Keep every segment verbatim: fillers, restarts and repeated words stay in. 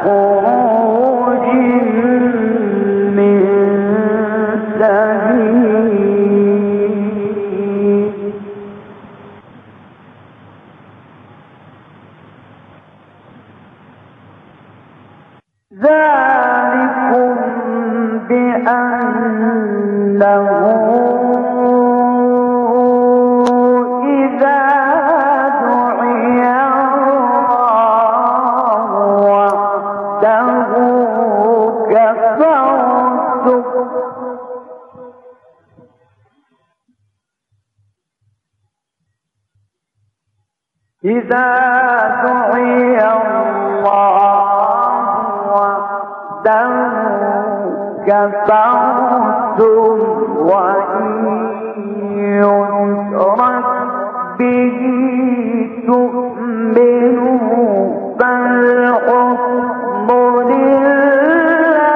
خروج من سبيل ذلكم بأنه إذا دعي الله وحده كفرتم إذا دعي الله وحده كفرتم وإن يشرك به تؤمنوا فالحكم لله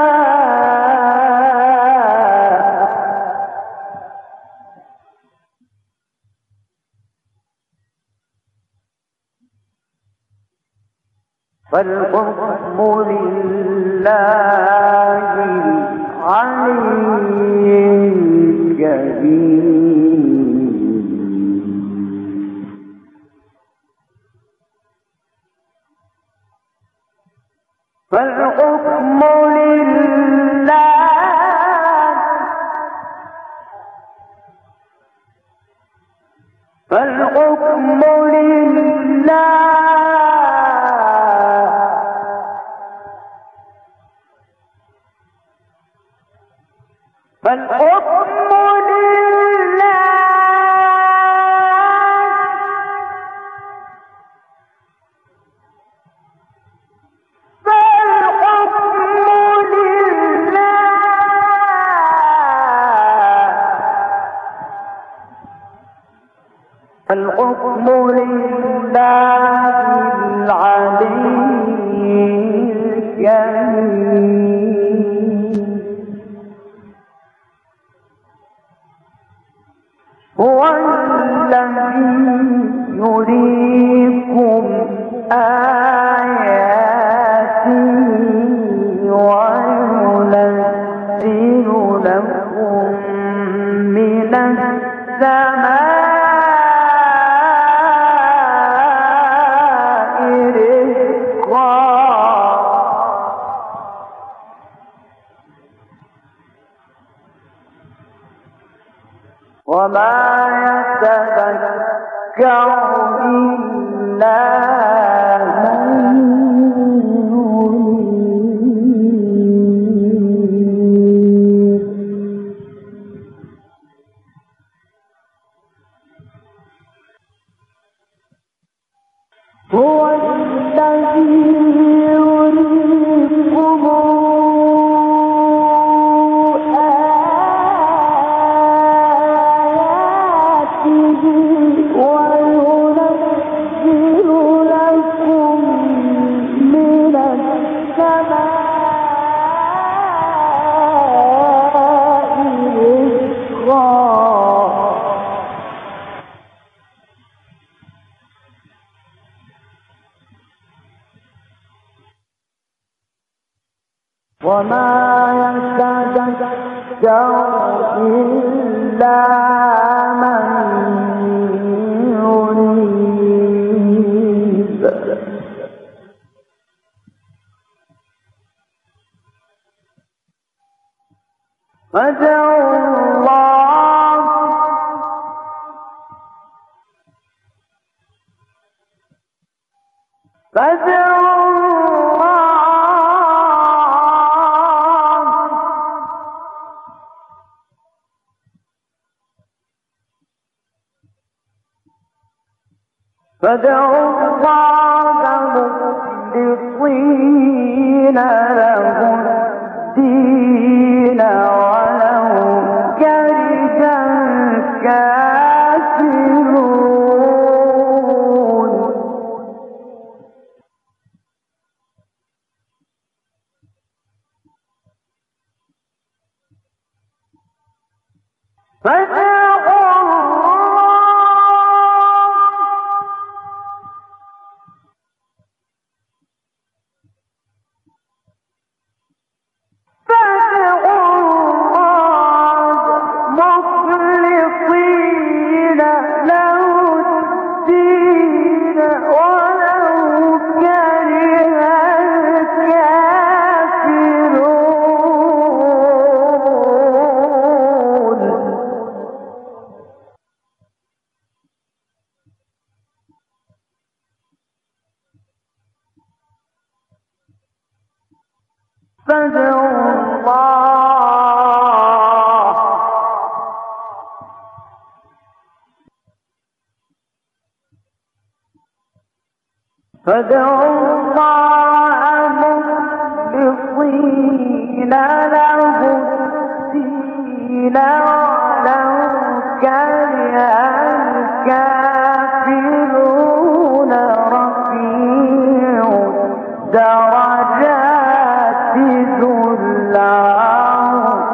فالحكم لله العلي الكبير فالحكم لله فالحكم لله فالحكم لله فالحكم لله العلي الكبير هو الذي يريكم آياته وينزل لكم من السماء وما يتذكر إلا من ينيب هو الذي يريكم وما يتذكر إلا من ينيب فادعوا الله فادعوا فادعوا الله مخلصين له الدين ولو كره الكافرون فادعوا الله فادعوا الله مخلصين له الدين ولو كره الكافرون رفيع الدرجات ذو العرش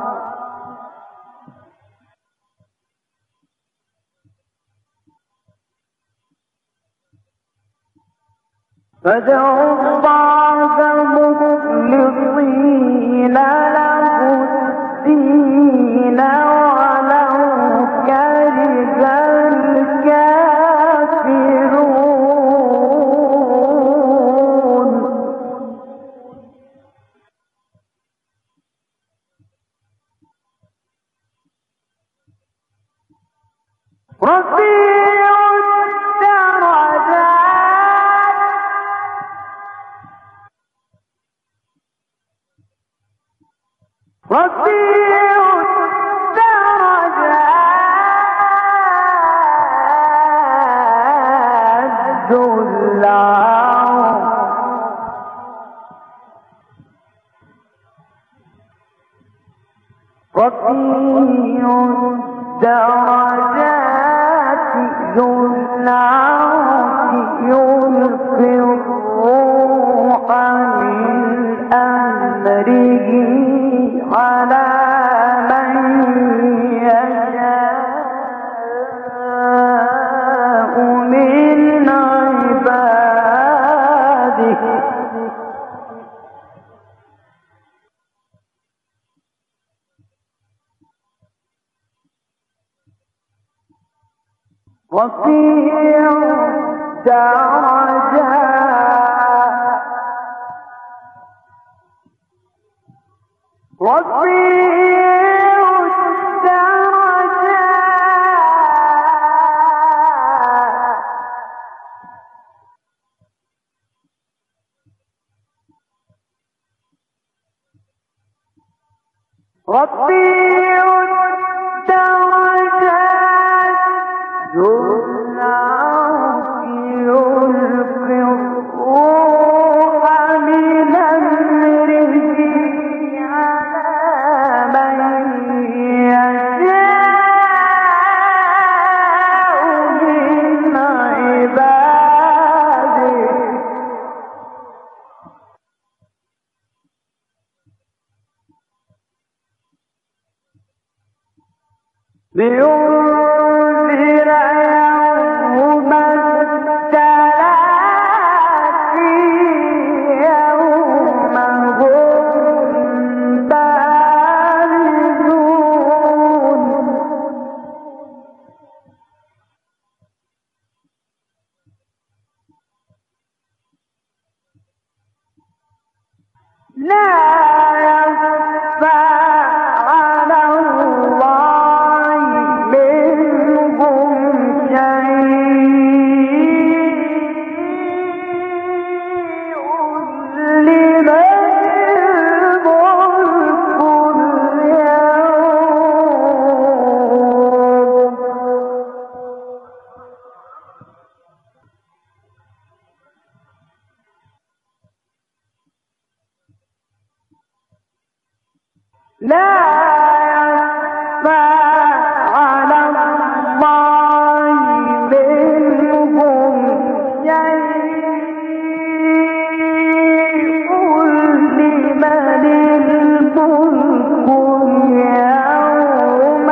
فادعوا الله مخلصين له الدين ولو كره الكافرون رفيع الدرجات رفيع الدرجات ذو العرش رفيع الدرجات ذو العرش يلقي الروح من أمره على من يشاء من عباده رفيع الدرجات رفيع الدرجات رفيع الدرجات ذو العرش يلقي الروح من أمره على من يشاء من عباده لينذر يوم التلاق يوم هم بارزون لا يخفى على الله منهم شيء لمن الملك اليوم لا يخفى على الله منهم شيء لمن الملك اليوم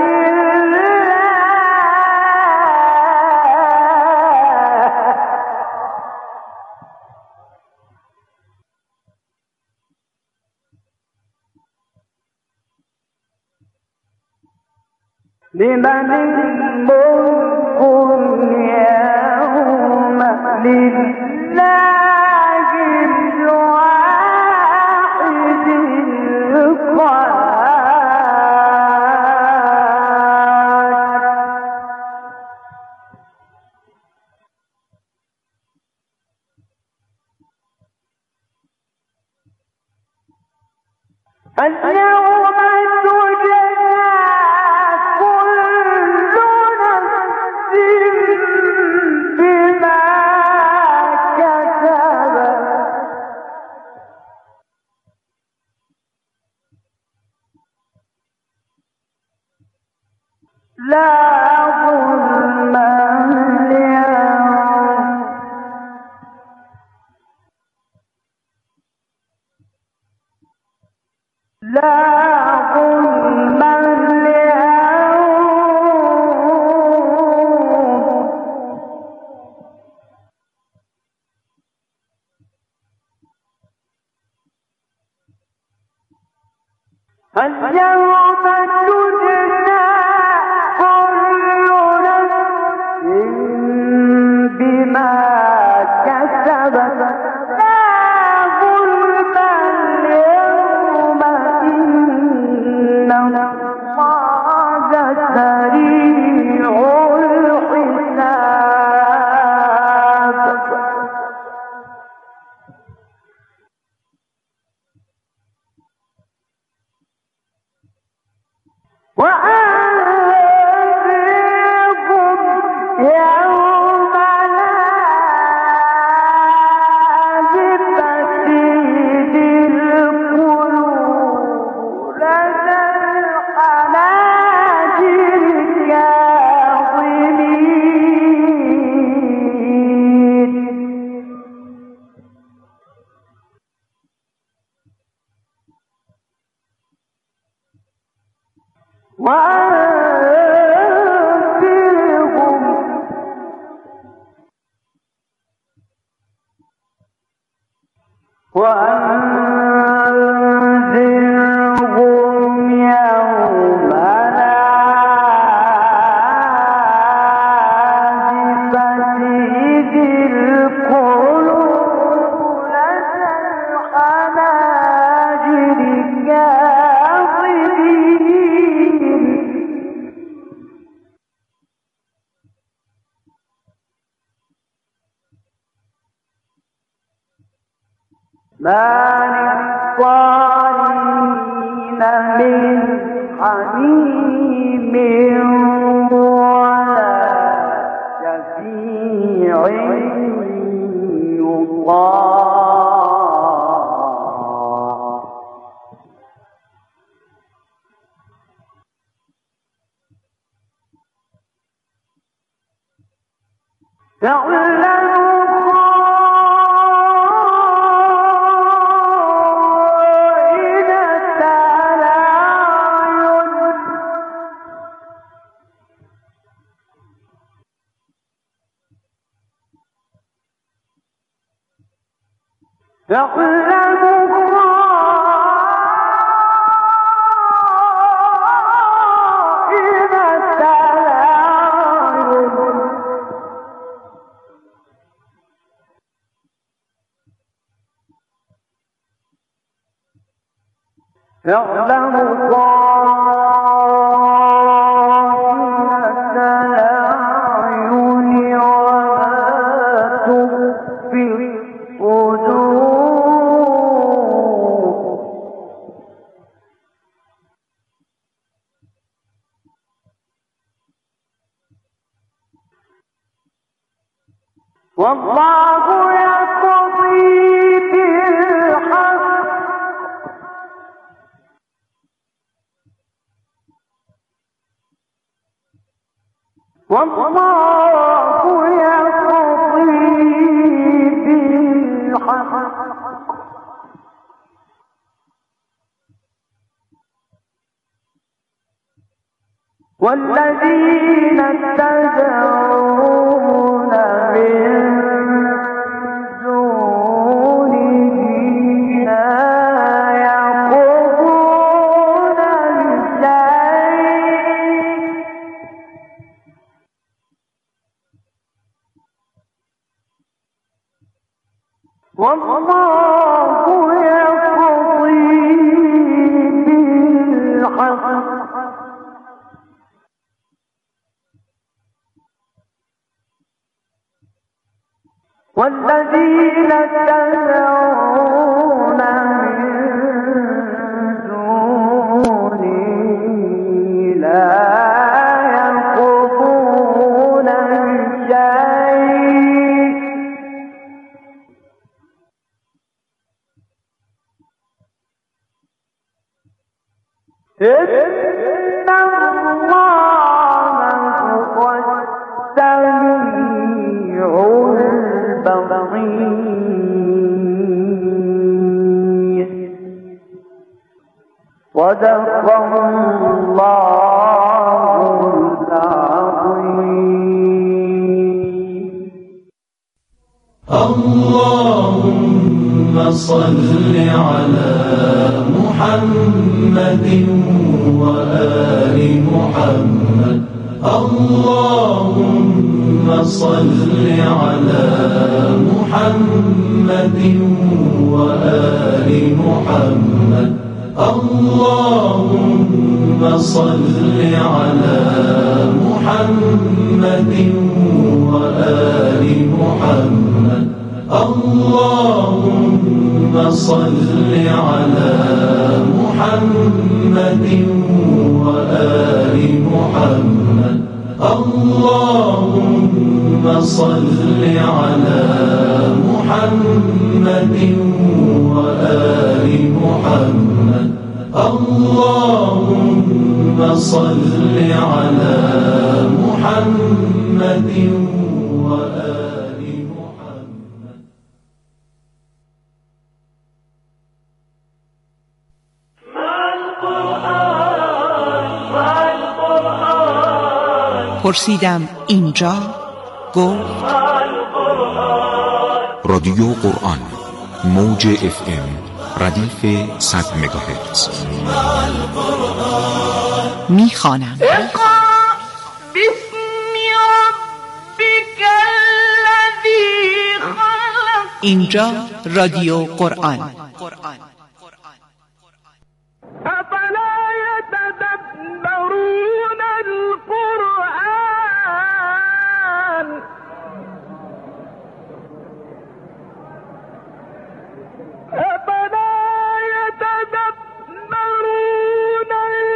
لله لمن الملك اليوم لله الواحد القهار اليوم تجزى كل نفس بما كسبت لا ظلم اليوم لا ظلم اليوم اليوم تجزى كل نفس بما كسبت لا ظلم اليوم إن الله سريع الحساب وأنذرهم يوم الآزفة إذ القلوب لدى الحناجر كاظمين وأنذرهم وأنذرهم يوم الآزفة إذ القلوب لدى الحناجر كاظمين ما للظالمين من حميم ولا شفيع يطاع يعلم يعلم خائنة الأعين يعلم خائنة الأعين وما تخفي والله يقضي بالحق والله يقضي بالحق والذين تدعون من دونه لا يقضون بشيء والله يقضي بالحق والذين تدعون من دونه إن الله هو السميع البصير صدق الله العظيم. اللهم صل على محمد وآل محمد. اللهم صل على محمد وآل محمد. اللهم صل على محمد وآل محمد. اللهم صل على محمد وآل محمد. اللهم صل على محمد وآل محمد. اللهم صل على محمد وآل محمد. پرسیدم اینجا گفت رادیو قرآن موج اف ام ردیف صد مگاهرتز. میخوانم. اقرأ باسم ربك الذي خلق. اینجا رادیو قرآن. أفلا يتدبرون القرآن أفلا يتدبرون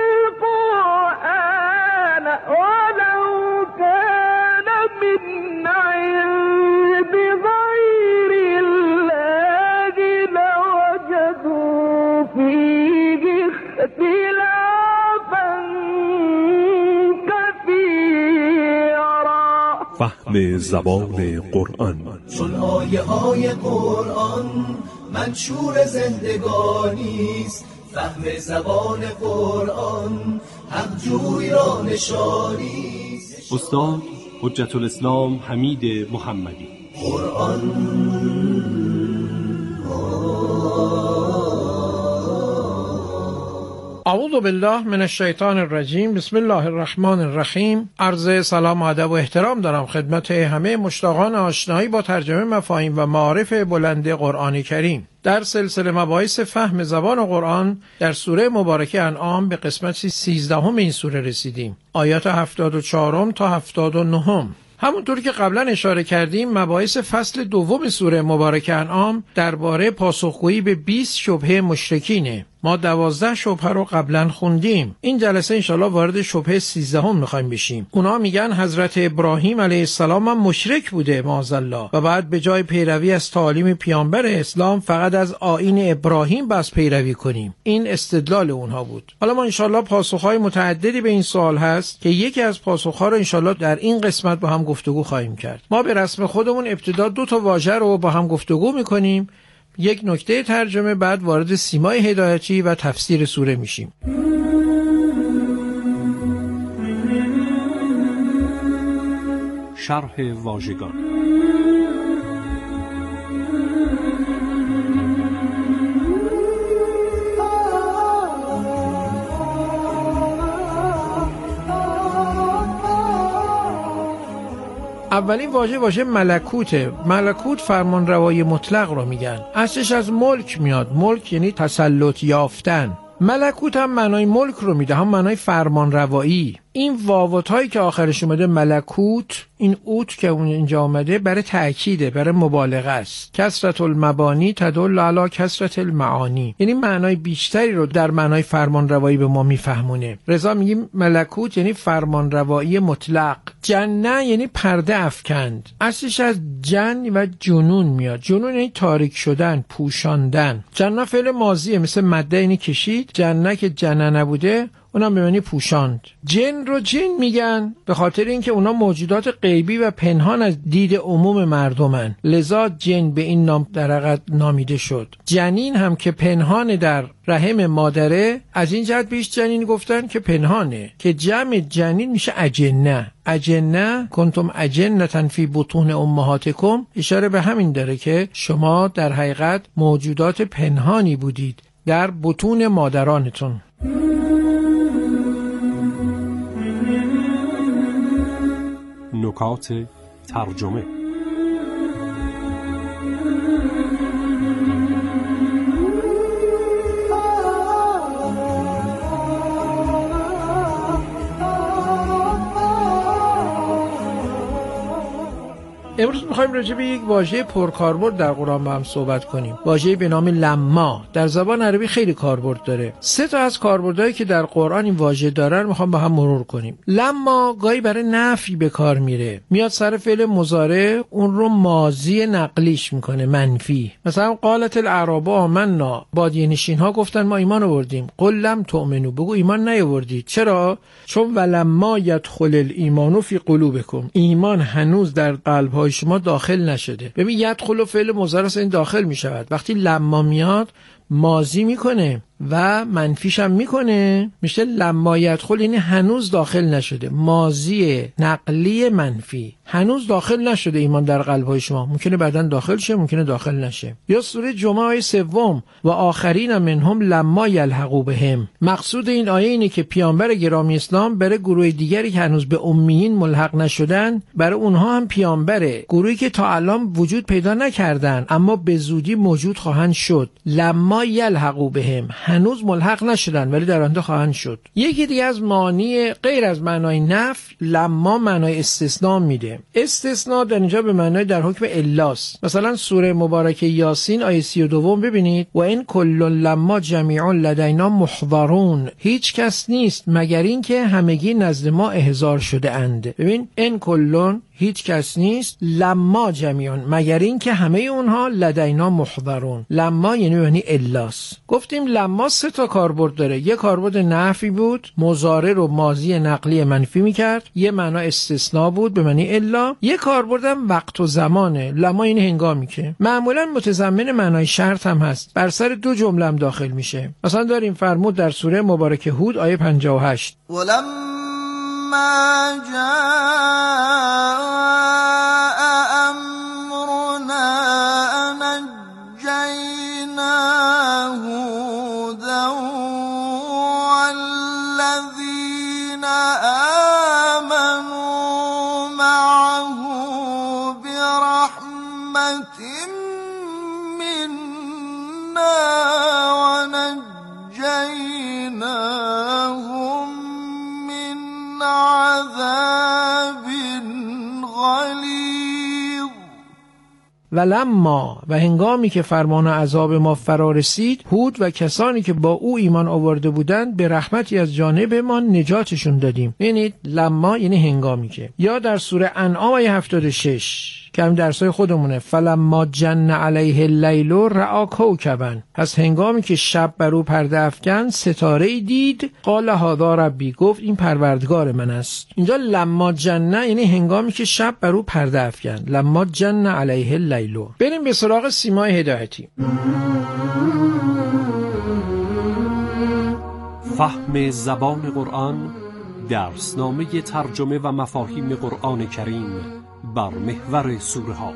القرآن ولو كان من عند غير الله لوجدوا فيه اختلافا كثيرا. فهم زبان قرآن. چون آیه های قرآن منشور زندگانی است. فهم زبان قرآن حق جوی را نشانی است. استاد حجت الاسلام حمید محمدی. قرآن اعوذ بالله من الشیطان الرجیم. بسم الله الرحمن الرحیم. عرض سلام و ادب و احترام دارم خدمت همه مشتاقان آشنایی با ترجمه مفاهیم و معارف بلند قرآن کریم. در سلسله مباحث فهم زبان قرآن در سوره مبارکه انعام به قسمت سیزدهم این سوره رسیدیم. آیات هفتاد و چهار تا هفتاد و نه. همونطور که قبلا اشاره کردیم مباحث فصل دوم سوره مبارکه انعام درباره پاسخگویی به بیست شبهه مشرکینه. ما دوازده شبهه رو قبلا خوندیم. این جلسه انشالله وارد شبهه سیزدهم میخوایم بشیم. اونا میگن حضرت ابراهیم علیه السلام هم مشرک بوده معاذالله و بعد به جای پیروی از تعالیم پیامبر اسلام فقط از آیین ابراهیم بس پیروی کنیم. این استدلال اونها بود. حالا ما انشالله پاسخهای متعددی به این سوال هست که یکی از پاسخها رو انشالله در این قسمت با هم گفتگو خواهیم کرد. ما به رسم خودمون ابتدا دو تا واژه رو با هم گفتگو میکنیم، یک نکته ترجمه، بعد وارد سیمای هدایتی و تفسیر سوره میشیم. شرح واژگان. اولین واژه واژه ملکوته. ملکوت فرمان روایی مطلق رو میگن. اصلش از ملک میاد. ملک یعنی تسلط یافتن. ملکوت هم معنای ملک رو میده، هم معنای فرمان روایی. این واوتایی که آخرش اومده ملکوت، این اوت که اون اینجا آمده برای تأکیده، برای مبالغه است. کثرت المبانی تدل علی کثرت المعانی، یعنی معنای بیشتری رو در معنای فرمانروایی به ما میفهمونه. رضا میگیم ملکوت یعنی فرمانروایی مطلق. جنه یعنی پرده افکند، اصلش از جن و جنون میاد. جنون یعنی تاریک شدن، پوشاندن. جنه فعل ماضیه، مثل مده اینی کشید. جنه که جنه نبوده اونم به معنی پوشاند. جن رو جن میگن به خاطر اینکه اونا موجودات غیبی و پنهان از دید عموم مردمن، لذا جن به این نام در حقیقت نامیده شد. جنین هم که پنهان در رحم مادره، از این جهت بهش جنین گفتن که پنهانه، که جمع جنین میشه اجنه. اجنه کنتم اجنة فی بطون امهاتکم، اشاره به همین داره که شما در حقیقت موجودات پنهانی بودید در بطون مادرانتون. نکات ترجمه. امروز میخوایم راجع به یک واژه پرکاربرد در قرآن با هم صحبت کنیم. واژه‌ای به نام لما در زبان عربی خیلی کاربرد داره. سه تا از کاربردهایی که در قرآن این واژه داره رو میخوام با هم مرور کنیم. لما گاهی برای نفی به کار میره، میاد سر فعل مضارع، اون رو ماضی نقلیش میکنه، منفی. مثلا قالت الاعراب آمنا، بادیه نشین ها گفتن ما ایمان آوردیم. قل لم تؤمنوا، بگو ایمان نیاوردید. چرا؟ چون ولما یدخل الایمان فی قلوبکم، ایمان هنوز در قلب شما داخل نشده. ببین یدخل فعل مضارع این داخل می شود. وقتی لما میاد ماضی میکنه و منفیش هم میکنه، میشه لما یدخل، یعنی هنوز داخل نشده. ماضی نقلی منفی، هنوز داخل نشده ایمان در قلب‌های شما. ممکنه بعداً داخل شه، ممکنه داخل نشه. یا سوره جمعه آیه سوم و آخرین منهم لما یلحقوا بهم، مقصود این آیه اینه که پیامبر گرامی اسلام برای گروه دیگری که هنوز به امیین ملحق نشدن، برای اونها هم پیامبره، گروهی که تا الان وجود پیدا نکردن اما به زودی موجود خواهند شد. لما یلحقوا بهم، هنوز ملحق نشدن ولی در آینده خواهند شد. یکی دیگه از معانی غیر از معنای نفی، لما معنای استثناء میده. استثناء در اینجا به معنای در حکم الاست. مثلا سوره مبارکه یاسین آیه سی و دو ببینید، و این کل لما جمیع لدینا محضرون، هیچ کس نیست مگر این که همگی نزد ما احضار شده اند. ببین این کلون هیچ کس نیست، لما جمیعون مگر این که همه اونها لدینا محضرون. لما یعنی یعنی الاس. گفتیم لما سه تا کاربرد داره. یه کاربرد نفی بود، مضارع رو ماضی نقلی منفی میکرد. یه معنا استثناء بود به معنی الا. یه کاربرد هم وقت و زمانه. لما این هنگامی که معمولا متضمن معنای شرط هم هست، بر سر دو جمله هم داخل میشه. مثلا داریم فرمود در سوره مبارکه هود آیه پنجاه و هشت، ولما جاء امرنا نجينا هودا والذين آمنوا معه برحمة منا ونجيناهم عذاب غلیظ. ولما، و هنگامی که فرمان عذاب ما فرا رسید، هود و کسانی که با او ایمان آورده بودند به رحمتی از جانب ما نجاتشون دادیم. ببینید لما یعنی هنگامی که. یا در سوره انعام آیه هفتاد و شش که هم درسای خودمونه، فلما جن علیه اللیل رأى کوکبا، پس هنگامی که شب بر او پرده افکند ستاره‌ای دید، قال هذا ربی، گفت این پروردگار من است. اینجا لما جن یعنی هنگامی که شب بر او پرده افکند، لما جن علیه اللیل. بریم به سراغ سیمای هدایتی. فهم زبان قرآن، درسنامه ترجمه و مفاهیم قرآن کریم بر محور سوره ها.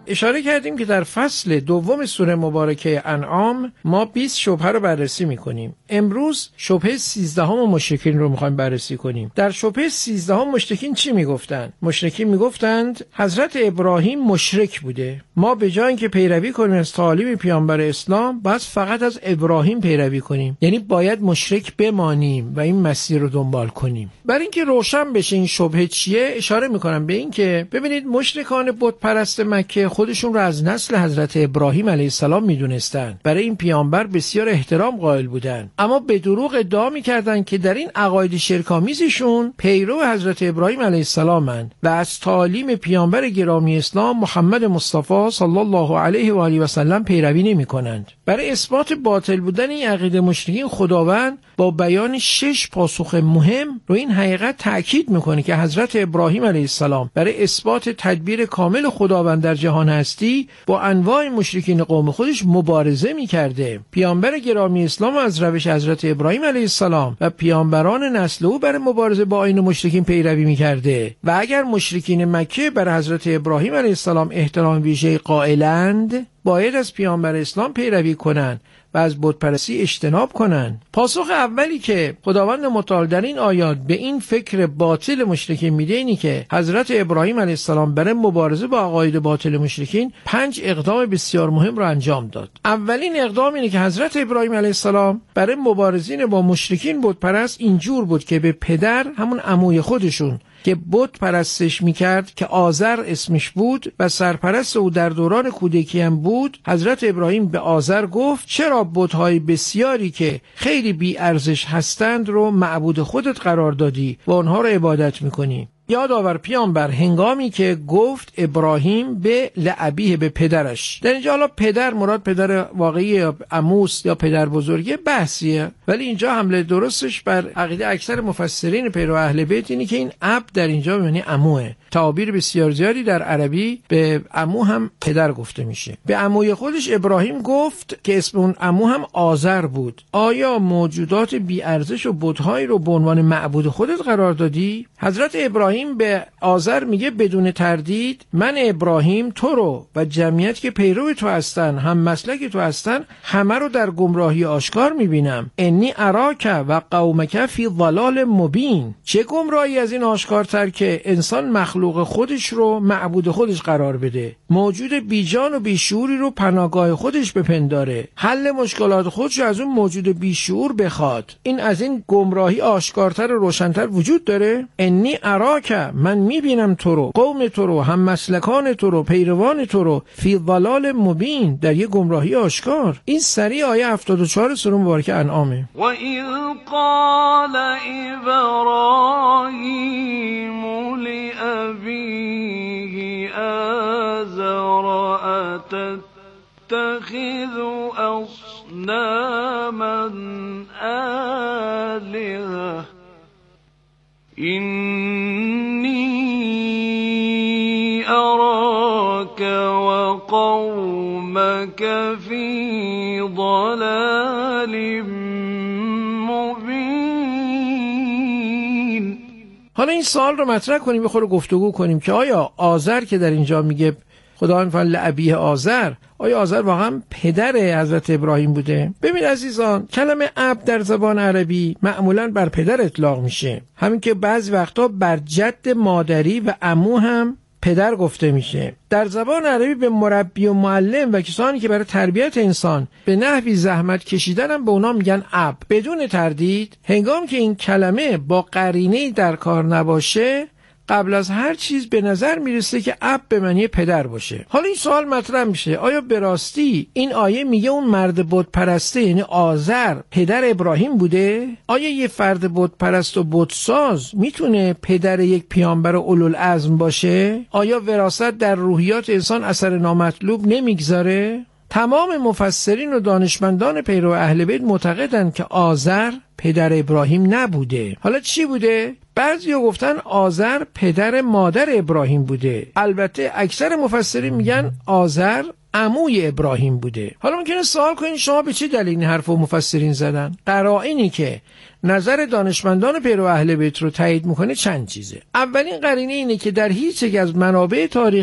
اشاره کردیم که در فصل دوم سوره مبارکه انعام ما بیست شبهه رو بررسی میکنیم. امروز شبهه سیزدهم مشرکین رو میخوایم بررسی کنیم. در شبهه سیزدهم مشرکین چی میگفتند؟ مشرکین میگفتند حضرت ابراهیم مشرک بوده. ما به جای اینکه پیروی کنیم از تعالیم پیامبر اسلام، باید فقط از ابراهیم پیروی کنیم. یعنی باید مشرک بمانیم و این مسیر رو دنبال کنیم. برای اینکه روشن بشه این شبهه چیه، اشاره میکنم به این که ببینید مشرکان بت پرست مکه خودشون رو از نسل حضرت ابراهیم علیه السلام میدونستن. برای این پیامبر بسیار احترام قائل بودن، اما به دروغ ادعا میکردن که در این عقاید شرک‌آمیزشون پیرو حضرت ابراهیم علیه السلامن و از تعالیم پیامبر گرامی اسلام محمد مصطفی صلی الله علیه و آله و سلم پیروی نمیکنند. برای اثبات باطل بودن این عقیده مشرکین، خداوند با بیان شش پاسخ مهم رو این حقیقت تأکید میکنه که حضرت ابراهیم علیه السلام برای اثبات تدبیر کامل خداوند در جهان هستی با انواع مشرکین قوم خودش مبارزه میکرده. پیامبر گرامی اسلام از روش حضرت ابراهیم علیه السلام و پیامبران نسل او برای مبارزه با این مشرکین پیروی میکرده و اگر مشرکین مکه بر حضرت ابراهیم علیه السلام احترام ویژه‌ای قائلند، باید از پیامبر اسلام پیروی کنند و از بت پرستی اجتناب کنند. پاسخ اولی که خداوند متعال در این آیات به این فکر باطل مشرکین میده اینی که حضرت ابراهیم علیه السلام برای مبارزه با عقاید باطل مشرکین پنج اقدام بسیار مهم را انجام داد. اولین اقدام اینه که حضرت ابراهیم علیه السلام برای مبارزین با مشرکین بت پرست اینجور بود که به پدر، همون عموی خودشون که بت پرستش میکرد که آزر اسمش بود و سرپرست او در دوران کودکی هم بود، حضرت ابراهیم به آزر گفت چرا بت‌های بسیاری که خیلی بی ارزش هستند رو معبود خودت قرار دادی و آنها رو عبادت میکنی؟ یادآور پیامبر هنگامی که گفت ابراهیم به لعبیه، به پدرش. در اینجا حالا پدر مراد پدر واقعی یا عموست یا پدر بزرگه بحثیه، ولی اینجا حمله درستش بر عقیده اکثر مفسرین پیرو اهل بیت اینه که این اب در اینجا معنی عموه. تعابیر بسیار زیادی در عربی به عمو هم پدر گفته میشه. به عموی خودش ابراهیم گفت که اسم اون عمو هم آزر بود. آیا موجودات بی ارزش و بت‌هایی رو به عنوان معبود خودت قرار دادی؟ حضرت ابراهیم به آزر میگه بدون تردید من ابراهیم تو رو و جمعیت که پیرو تو هستن، هم مسلک تو هستن، همه رو در گمراهی آشکار میبینم. انی اراک و قومک فی ضلال مبین. چه گمراهی از این آشکارتر که انسان مخلوق خودش رو معبود خودش قرار بده، موجود بیجان و بیشعوری رو پناهگاه خودش بپنداره، حل مشکلات خودش از اون موجود بیشعور بخواد. این از این گمراهی آشکارتر و روشنتر وجود داره؟ انی اراک، من میبینم تو رو، قوم تو رو، هم مسلکان تو رو، پیروان تو رو، فی ضلال مبین، در یه گمراهی آشکار. این سری آیه هفتاد و چهار سوره مبارکه انعامه. و اذ قال ابراهیم لأبیه آزر اتتخذ اصناما آلهة إني أراك وقومك في ضلال مبين. حالا این سوال رو مطرح کنیم، بخوره گفتگو کنیم که آیا آزر که در اینجا میگه خداوند فعل لعبیه آزر، آیا آزر واقعا پدر حضرت ابراهیم بوده؟ ببین عزیزان، کلمه اب در زبان عربی معمولاً بر پدر اطلاق میشه، همین که بعضی وقتا بر جد مادری و عمو هم پدر گفته میشه. در زبان عربی به مربی و معلم و کسانی که برای تربیت انسان به نحوی زحمت کشیدن هم به اونا میگن اب. بدون تردید هنگام که این کلمه با قرینه‌ای در کار نباشه، قبل از هر چیز به نظر میرسه که اب به معنی پدر باشه. حالا این سوال مطرح میشه، آیا به راستی این آیه میگه اون مرد بت پرسته یعنی آزر پدر ابراهیم بوده؟ آیا یه فرد بت پرست و بت ساز میتونه پدر یک پیامبر اولوالعزم باشه؟ آیا وراثت در روحیات انسان اثر نامطلوب نمیگذاره؟ تمام مفسرین و دانشمندان پیرو اهل بیت معتقدند که آزر پدر ابراهیم نبوده. حالا چی بوده؟ بعضیا گفتن آزر پدر مادر ابراهیم بوده. البته اکثر مفسرین میگن آزر عموی ابراهیم بوده. حالا ممکنه سوال کنین شما به چه دلیل این حرفو مفسرین زدن؟ قرائنی که نظر دانشمندان پیرو اهل بیت رو تایید میکنه چند چیزه. اولین قرینه اینه که در هیچ یک از منابع تاریخ